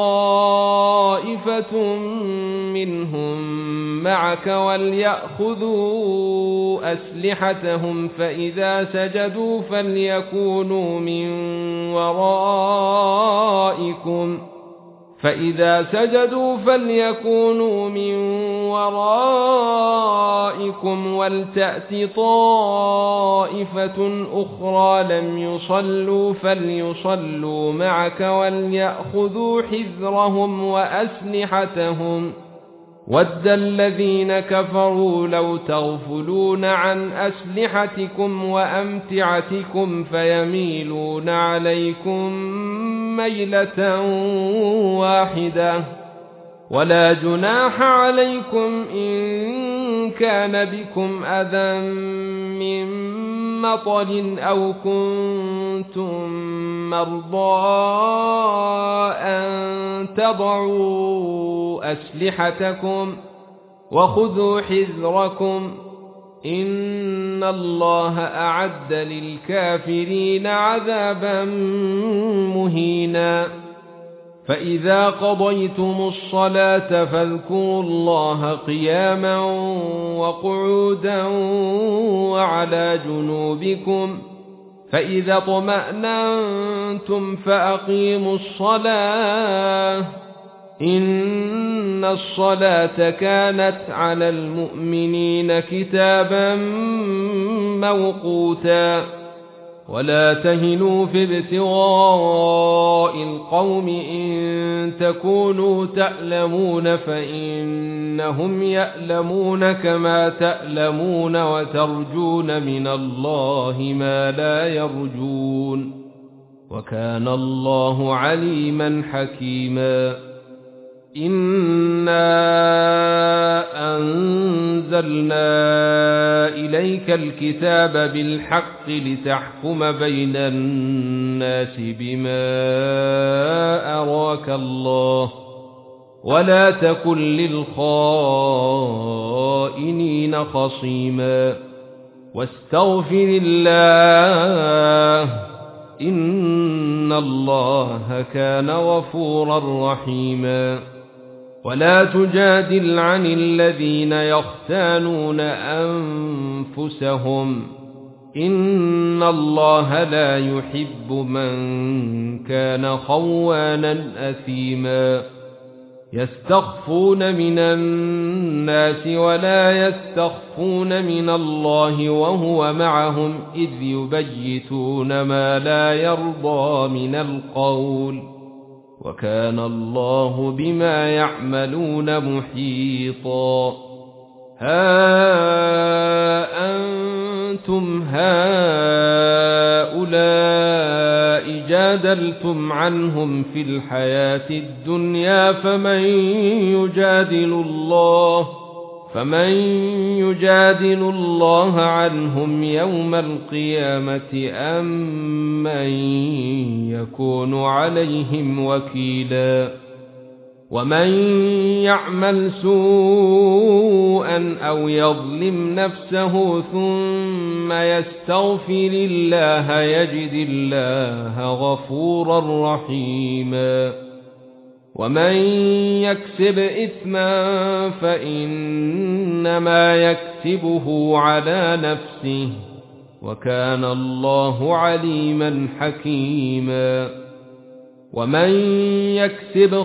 طائفة منهم معك وليأخذوا أسلحتهم فإذا سجدوا فليكونوا من ورائكم ولتأت طائفة أخرى لم يصلوا فليصلوا معك وليأخذوا حذرهم وأسلحتهم ود الذين كفروا لو تغفلون عن أسلحتكم وأمتعتكم فيميلون عليكم ميلة واحدة ولا جناح عليكم إن كان بكم أذى من مطر أو كنتم مرضى أن تضعوا أسلحتكم وخذوا حذركم إن الله أعد للكافرين عذابا مهينا فإذا قضيتم الصلاة فاذكروا الله قياما وقعودا وعلى جنوبكم فإذا اطمأننتم فأقيموا الصلاة إن الصلاة كانت على المؤمنين كتابا موقوتا ولا تهنوا في ابتغاء القوم إن تكونوا تألمون فإنهم يألمون كما تألمون وترجون من الله ما لا يرجون وكان الله عليما حكيما إنا أنزلنا إليك الكتاب بالحق لتحكم بين الناس بما أراك الله ولا تكن للخائنين خصيما واستغفر الله إن الله كان غفورا رحيما ولا تجادل عن الذين يختانون أنفسهم إن الله لا يحب من كان خوانا أثيما يستخفون من الناس ولا يستخفون من الله وهو معهم إذ يبيتون ما لا يرضى من القول وكان الله بما يعملون محيطا ها أنتم هؤلاء جادلتم عنهم في الحياة الدنيا فمن يجادل الله عنهم يوم القيامة أم من يكون عليهم وكيلا ومن يعمل سوءا أو يظلم نفسه ثم يستغفر الله يجد الله غفورا رحيما ومن يكسب إثما فإنما يكسبه على نفسه وكان الله عليما حكيما ومن يكسب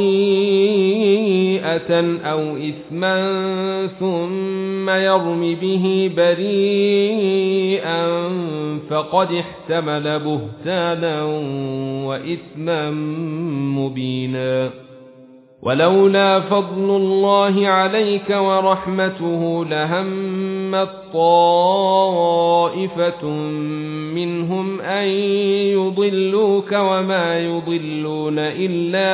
خطيئة أو إثما ثم يرم به بريئا فقد احتمل بهتانا وإثما مبينا. ولولا فضل الله عليك ورحمته لهمت طائفة منهم أن يضلوك وما يضلون إلا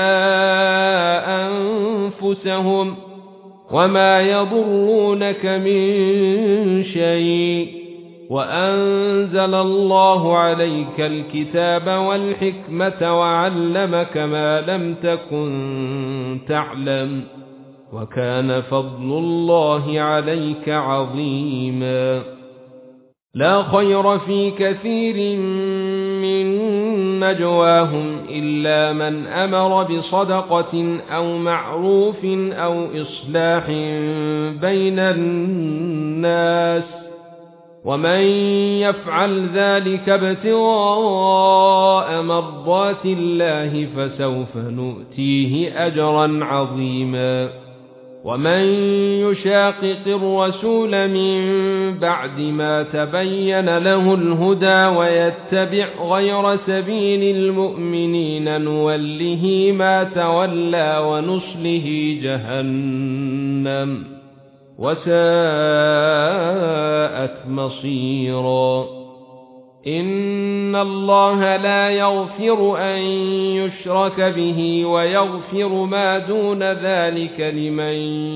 أنفسهم وما يضرونك من شيء وأنزل الله عليك الكتاب والحكمة وعلمك ما لم تكن تعلم وكان فضل الله عليك عظيما. لا خير في كثير من نجواهم إلا من أمر بصدقة أو معروف أو إصلاح بين الناس ومن يفعل ذلك ابتغاء مرضات الله فسوف نؤتيه أجرا عظيما. ومن يشاقق الرسول من بعد ما تبين له الهدى ويتبع غير سبيل المؤمنين نوله ما تولى ونصله جهنم وساءت مصيرا. إن الله لا يغفر أن يشرك به ويغفر ما دون ذلك لمن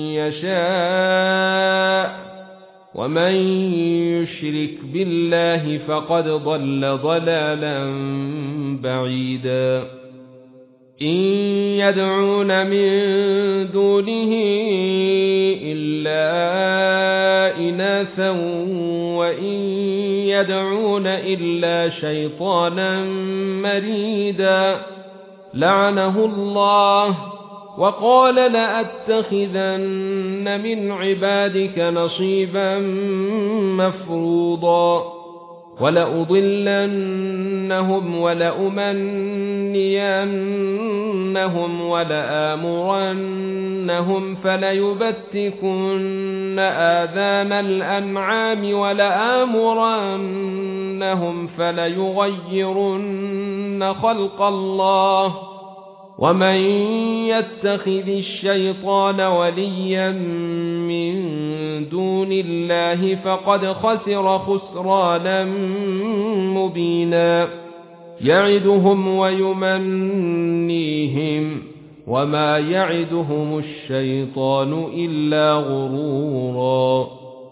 يشاء ومن يشرك بالله فقد ضل ضلالا بعيدا. إن يدعون من دونه إلا إناثا وإن يدعون إلا شيطانا مريدا لعنه الله وقال لأتخذن من عبادك نصيبا مفروضا ولأضلنهم ولأمنينهم ولآمرنهم فليبتكن آذان الأنعام ولآمرنهم فليغيرن خلق الله ومن يتخذ الشيطان وليا من دون الله فقد خسر خسرانا مبينا. يعدهم ويمنيهم وما يعدهم الشيطان إلا غرورا.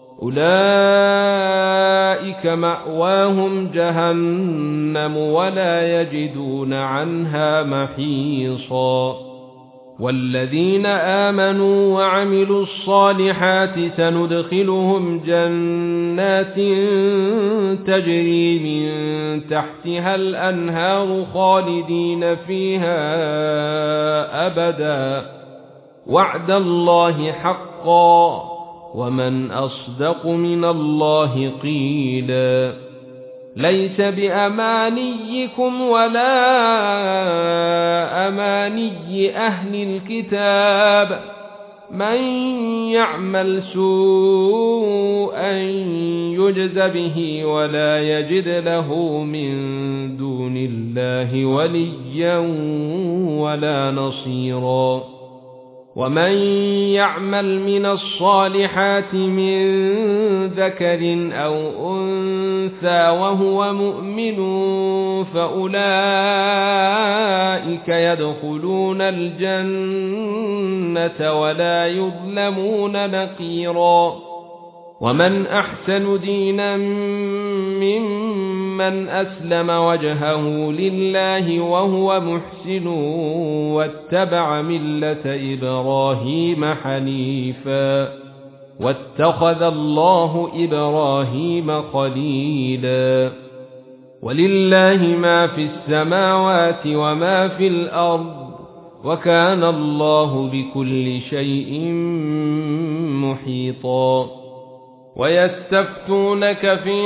أولئك مأواهم جهنم ولا يجدون عنها محيصا. والذين آمنوا وعملوا الصالحات سندخلهم جنات تجري من تحتها الأنهار خالدين فيها أبدا وعد الله حقا ومن أصدق من الله قيلا. ليس بأمانيكم ولا أماني أهل الكتاب من يعمل سوءا يجز به ولا يجد له من دون الله وليا ولا نصيرا. ومن يعمل من الصالحات من ذكر أو أنثى وهو مؤمن فأولئك يدخلون الجنة ولا يظلمون نقيرا. ومن أحسن دينا ممن أسلم وجهه لله وهو محسن واتبع ملة إبراهيم حنيفا واتخذ الله إبراهيم خليلا. ولله ما في السماوات وما في الأرض وكان الله بكل شيء محيطا. ويستفتونك في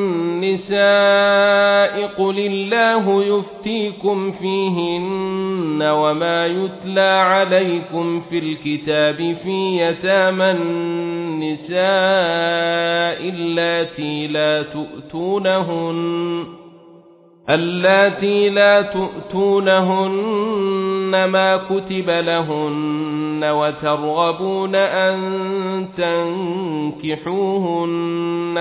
النساء قل الله يفتيكم فيهن وما يتلى عليكم في الكتاب في يتامى النساء اللاتي لا تؤتونهن ما كتب لهن وترغبون أن تنكحوهن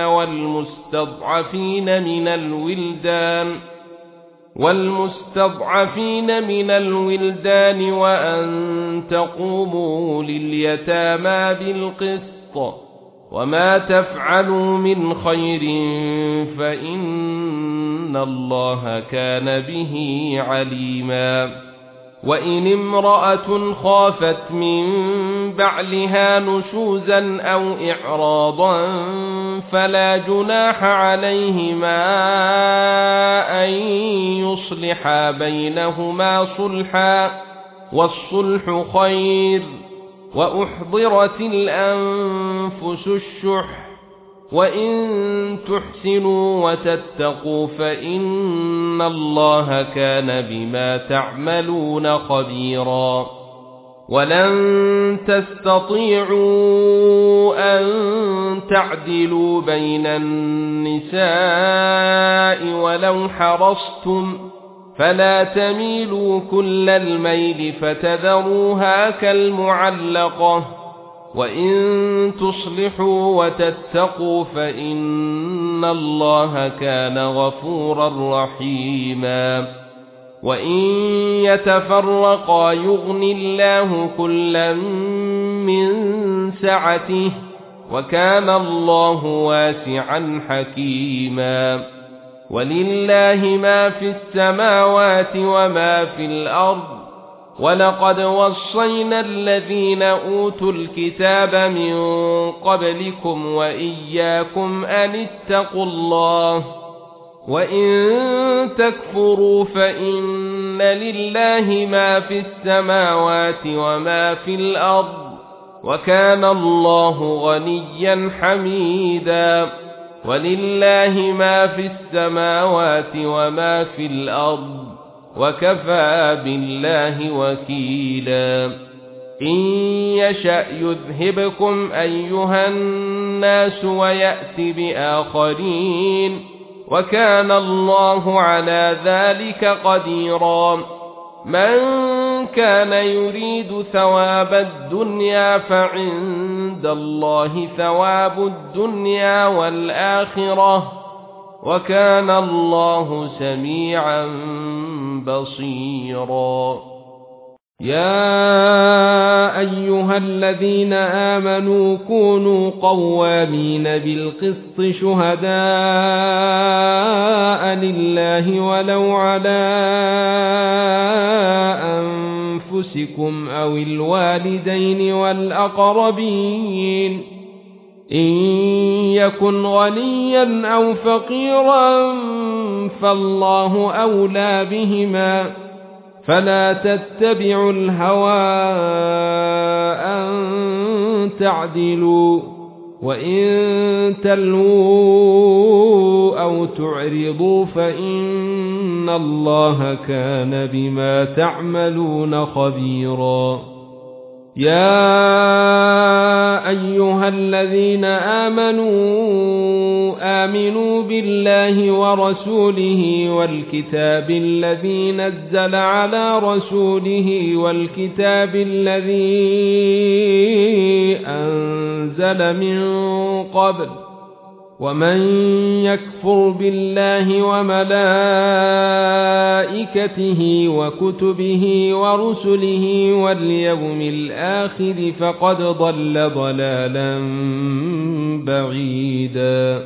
والمستضعفين من الولدان وأن تقوموا لليتامى بالقسط وما تفعلوا من خير فإن الله كان به عليما وإن امرأة خافت من بعلها نشوزا أو إعراضا فلا جناح عليهما أن يصلحا بينهما صلحا والصلح خير وأحضرت الأنفس الشح وإن تحسنوا وتتقوا فإن الله كان بما تعملون خبيرا ولن تستطيعوا أن تعدلوا بين النساء ولو حرصتم فلا تميلوا كل الميل فتذروها كالمعلقة وإن تصلحوا وتتقوا فإن الله كان غفورا رحيما وإن يتفرقا يغن الله كلا من سعته وكان الله واسعا حكيما ولله ما في السماوات وما في الأرض ولقد وصينا الذين أوتوا الكتاب من قبلكم وإياكم أن اتقوا الله وإن تكفروا فإن لله ما في السماوات وما في الأرض وكان الله غنيا حميدا ولله ما في السماوات وما في الأرض وكفى بالله وكيلا إن يشأ يذهبكم أيها الناس ويأت بآخرين وكان الله على ذلك قديرا من كان يريد ثواب الدنيا فعند الله ثواب الدنيا والآخرة وكان الله سميعا بصيرا يا أيها الذين آمنوا كونوا قوامين بالقسط شهداء لله ولو على أنفسكم أو الوالدين والأقربين إن يكن غنيا أو فقيرا فالله أولى بهما فلا تتبعوا الهوى أن تعدلوا وإن تلووا أو تعرضوا فإن الله كان بما تعملون خبيرا يا أيها الذين آمنوا بالله ورسوله والكتاب الذي نزل على رسوله والكتاب الذي أنزل من قبل ومن يكفر بالله وملائكته وكتبه ورسله واليوم الآخر فقد ضل ضلالا بعيدا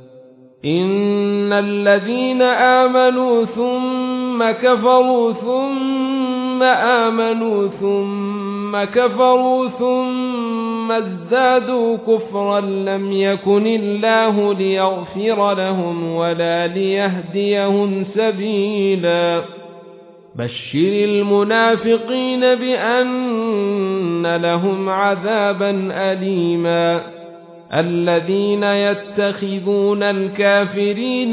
إن الذين آمنوا ثم كفروا ثم آمنوا ثم كفروا ثم ازدادوا كفرا لم يكن الله ليغفر لهم ولا ليهديهم سبيلا بشر المنافقين بأن لهم عذابا أليما الذين يتخذون الكافرين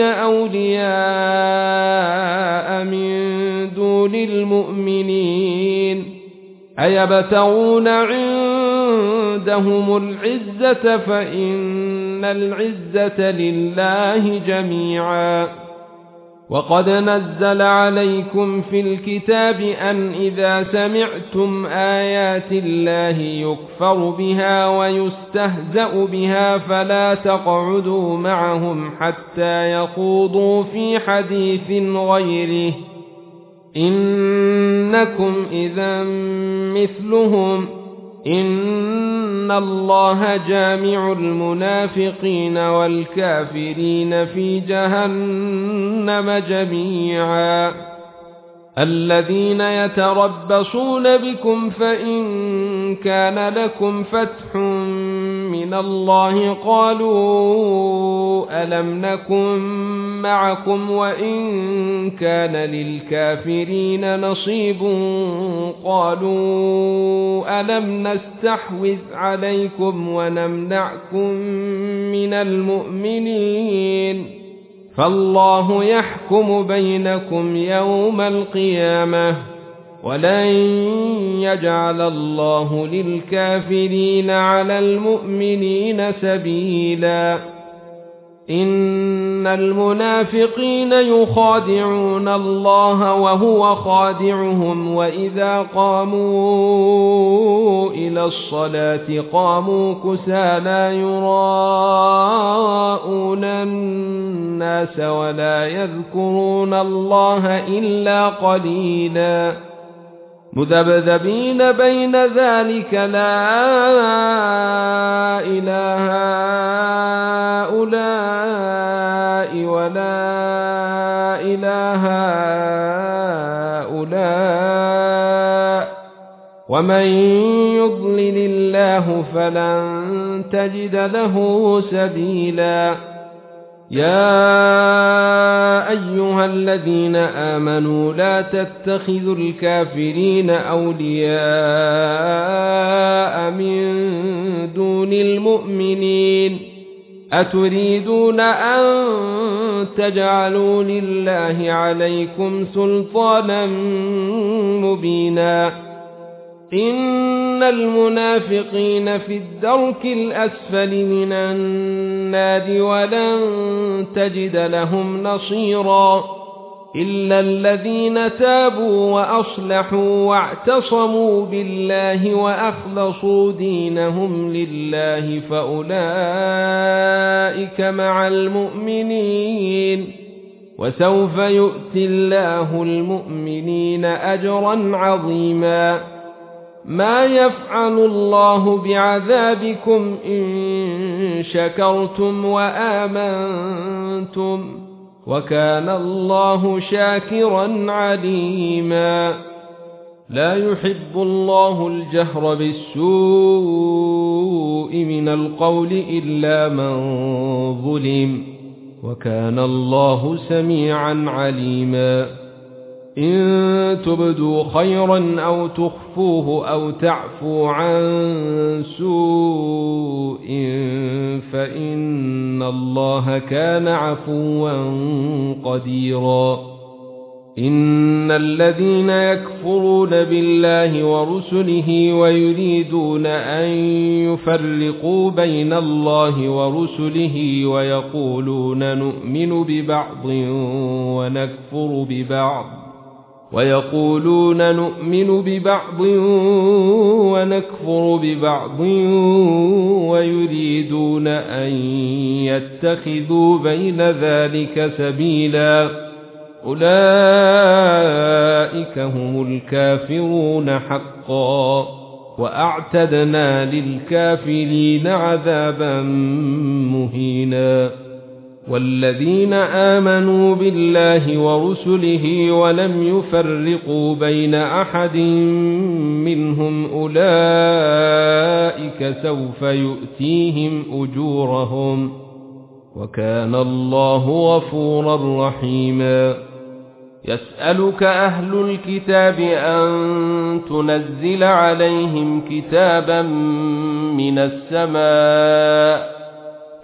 أولياء من دون المؤمنين أيبتغون عندهم العزة فإن العزة لله جميعا وقد نزل عليكم في الكتاب أن إذا سمعتم آيات الله يكفر بها ويستهزأ بها فلا تقعدوا معهم حتى يخوضوا في حديث غيره إنكم إذا مثلهم إن الله جامع المنافقين والكافرين في جهنم جميعا الذين يتربصون بكم فإن كان لكم فتح من الله قالوا ألم نكن معكم وإن كان للكافرين نصيب قالوا ألم نستحوذ عليكم ونمنعكم من المؤمنين فالله يحكم بينكم يوم القيامة ولن يجعل الله للكافرين على المؤمنين سبيلا إن المنافقين يخادعون الله وهو خادعهم وإذا قاموا إلى الصلاة قاموا كسالى يراءون الناس ولا يذكرون الله إلا قليلا مذبذبين بين ذلك لا إله هؤلاء ولا إله هؤلاء ومن يضلل الله فلن تجد له سبيلا يا أيها الذين آمنوا لا تتخذوا الكافرين أولياء من دون المؤمنين أتريدون أن تجعلوا لله عليكم سلطانا مبينا إن المنافقين في الدرك الأسفل من النار ولن تجد لهم نصيرا إلا الذين تابوا وأصلحوا واعتصموا بالله وأخلصوا دينهم لله فأولئك مع المؤمنين وسوف يؤتي الله المؤمنين أجرا عظيما ما يفعل الله بعذابكم إن شكرتم وآمنتم وكان الله شاكرا عليما لا يحب الله الجهر بالسوء من القول إلا من ظلم وكان الله سميعا عليما إن تبدوا خيرا أو تخفوه أو تعفوا عن سوء فإن الله كان عفوا قديرا إن الذين يكفرون بالله ورسله ويريدون أن يفرقوا بين الله ورسله ويقولون نؤمن ببعض ونكفر ببعض ويريدون أن يتخذوا بين ذلك سبيلا أولئك هم الكافرون حقا وأعتدنا للكافرين عذابا مهينا والذين آمنوا بالله ورسله ولم يفرقوا بين أحد منهم أولئك سوف يؤتيهم أجورهم وكان الله غفورا رحيما يسألك أهل الكتاب أن تنزل عليهم كتابا من السماء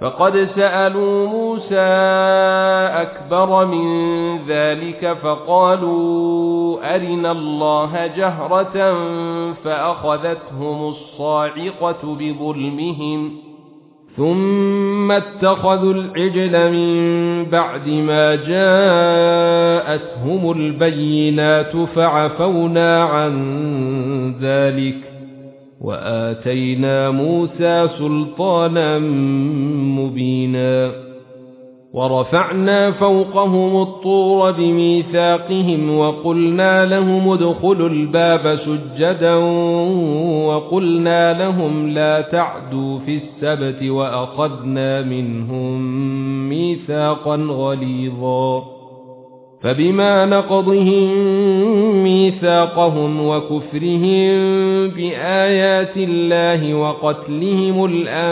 فقد سألوا موسى أكبر من ذلك فقالوا أرنا الله جهرة فأخذتهم الصاعقة بظلمهم ثم اتخذوا العجل من بعد ما جاءتهم البينات فعفونا عن ذلك وآتينا موسى سلطانا مبينا ورفعنا فوقهم الطور بميثاقهم وقلنا لهم ادخلوا الباب سجدا وقلنا لهم لا تعدوا في السبت وأخذنا منهم ميثاقا غليظا فبما نقضهم ميثاقهم وكفرهم بآيات الله وقتلهم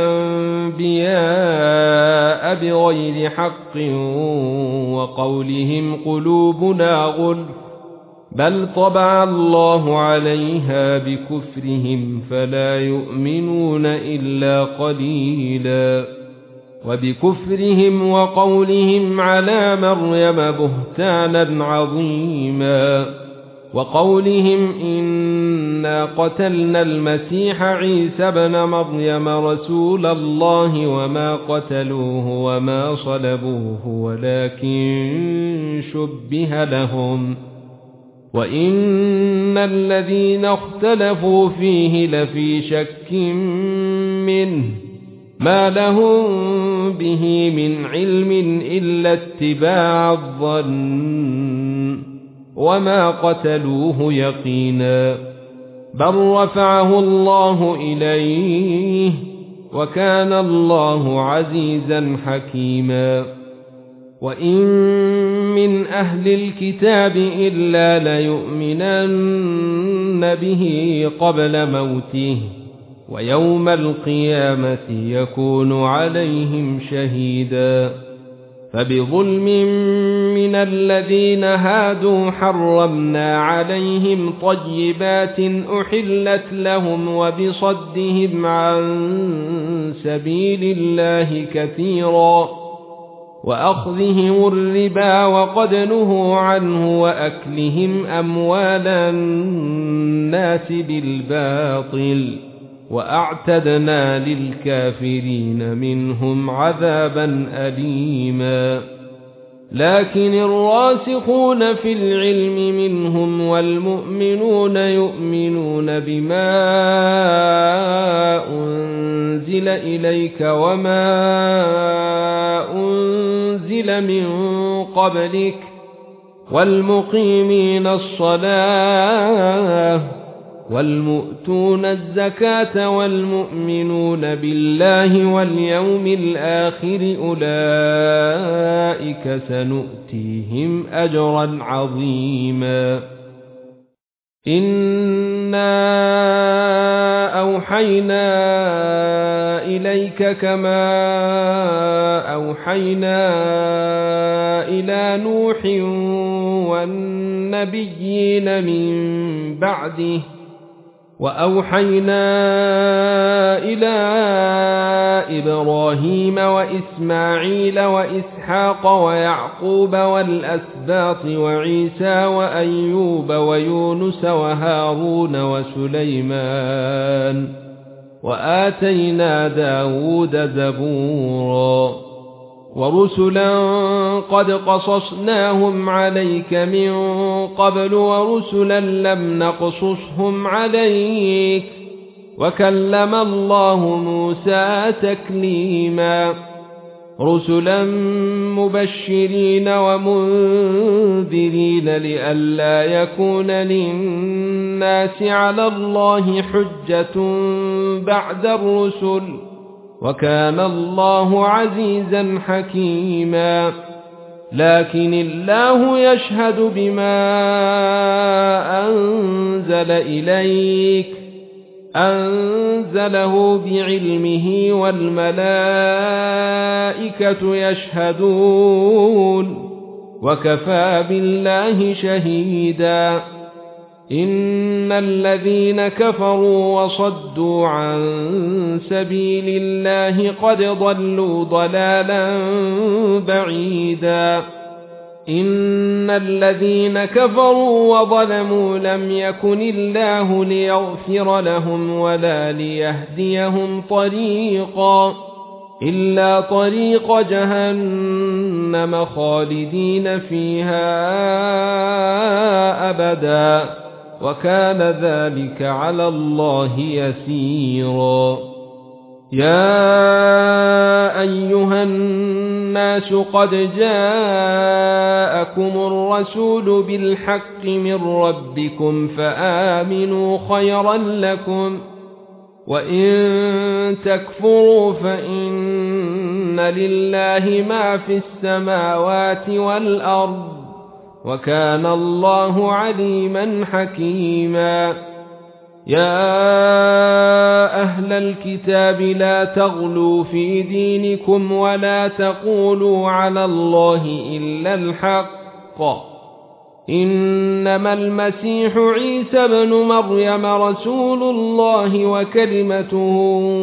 الأنبياء بغير حق وقولهم قلوبنا غلف بل طبع الله عليها بكفرهم فلا يؤمنون إلا قليلا وبكفرهم وقولهم على مريم بهتانا عظيما وقولهم إنا قتلنا المسيح عيسى ابن مريم رسول الله وما قتلوه وما صلبوه ولكن شبه لهم وإن الذين اختلفوا فيه لفي شك منه ما لهم به من علم إلا اتباع الظن وما قتلوه يقينا بل رفعه الله إليه وكان الله عزيزا حكيما وإن من أهل الكتاب إلا ليؤمنن به قبل موته ويوم القيامة يكون عليهم شهيدا فبظلم من الذين هادوا حرمنا عليهم طيبات أحلت لهم وبصدهم عن سبيل الله كثيرا وأخذهم الربا وقد نهوا عنه وأكلهم أموال الناس بالباطل وأعتدنا للكافرين منهم عذابا أليما لكن الراسخون في العلم منهم والمؤمنون يؤمنون بما أنزل إليك وما أنزل من قبلك والمقيمين الصلاة والمؤتون الزكاة والمؤمنون بالله واليوم الآخر أولئك سنؤتيهم أجرا عظيما إنا أوحينا إليك كما أوحينا إلى نوح والنبيين من بعده وأوحينا إلى إبراهيم وإسماعيل وإسحاق ويعقوب والأسباط وعيسى وأيوب ويونس وهارون وسليمان وآتينا داود زبورا ورسلا قد قصصناهم عليك من قبل ورسلا لم نقصصهم عليك وكلم الله موسى تكليما رسلا مبشرين ومنذرين لئلا يكون للناس على الله حجة بعد الرسل وكان الله عزيزا حكيما لكن الله يشهد بما أنزل إليك أنزله بعلمه والملائكة يشهدون وكفى بالله شهيدا إن الذين كفروا وصدوا عن سبيل الله قد ضلوا ضلالا بعيدا إن الذين كفروا وظلموا لم يكن الله ليغفر لهم ولا ليهديهم طريقا إلا طريق جهنم خالدين فيها أبدا وكان ذلك على الله يسيرا يا أيها الناس قد جاءكم الرسول بالحق من ربكم فآمنوا خيرا لكم وإن تكفروا فإن لله ما في السماوات والأرض وكان الله عليما حكيما يا أهل الكتاب لا تغلوا في دينكم ولا تقولوا على الله إلا الحق إنما المسيح عيسى ابن مريم رسول الله وكلمته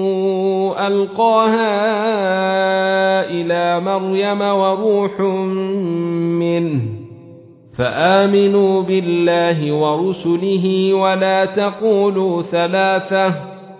ألقاها إلى مريم وروح منه فآمنوا بالله ورسله ولا تقولوا ثلاثة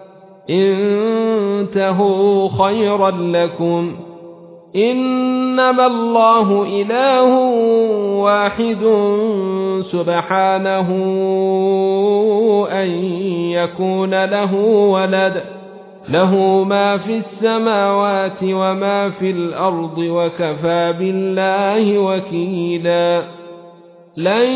انتهوا خيرا لكم إنما الله إله واحد سبحانه أن يكون له ولد له ما في السماوات وما في الأرض وكفى بالله وكيلا لن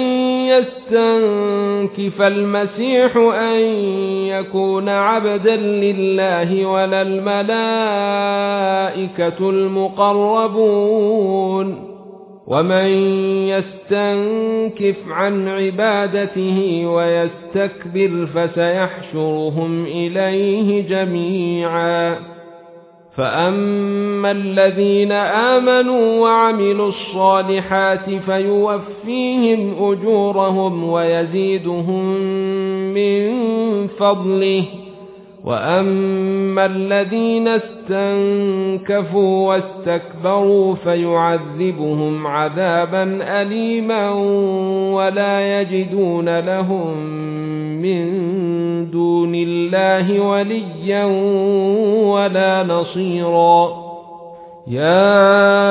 يستنكف المسيح أن يكون عبدا لله ولا الملائكة المقربون ومن يستنكف عن عبادته ويستكبر فسيحشرهم إليه جميعا فأما الذين آمنوا وعملوا الصالحات فيوفيهم أجورهم ويزيدهم من فضله وأما الذين استنكفوا واستكبروا فيعذبهم عذابا أليما ولا يجدون لهم من دون الله وليا ولا نصيرا يا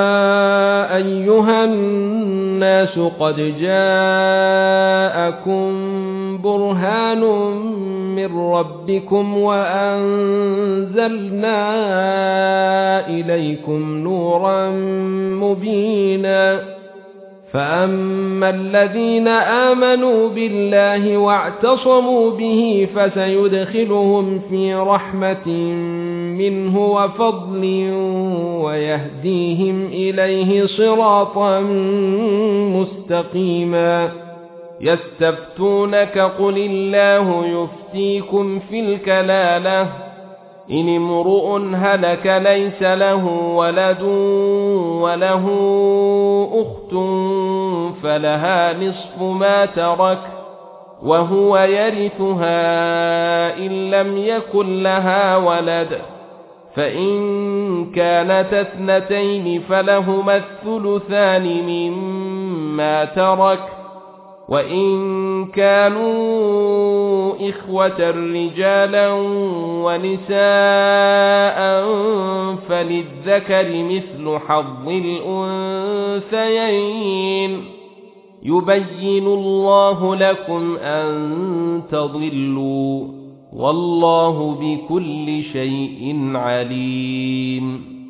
أيها الناس قد جاءكم برهان من ربكم وأنزلنا إليكم نورا مبينا فأما الذين آمنوا بالله واعتصموا به فسيدخلهم في رحمة منه وفضل ويهديهم إليه صراطا مستقيما يستفتونك قل الله يفتيكم في الكلالة إن امرؤ هلك ليس له ولد وله أخت فلها نصف ما ترك وهو يرثها إن لم يكن لها ولد فإن كانت اثنتين فلهما الثلثان مما ترك وإن كانوا إخوة رجالا ونساء فللذكر مثل حظ الأنثيين يبين الله لكم أن تضلوا والله بكل شيء عليم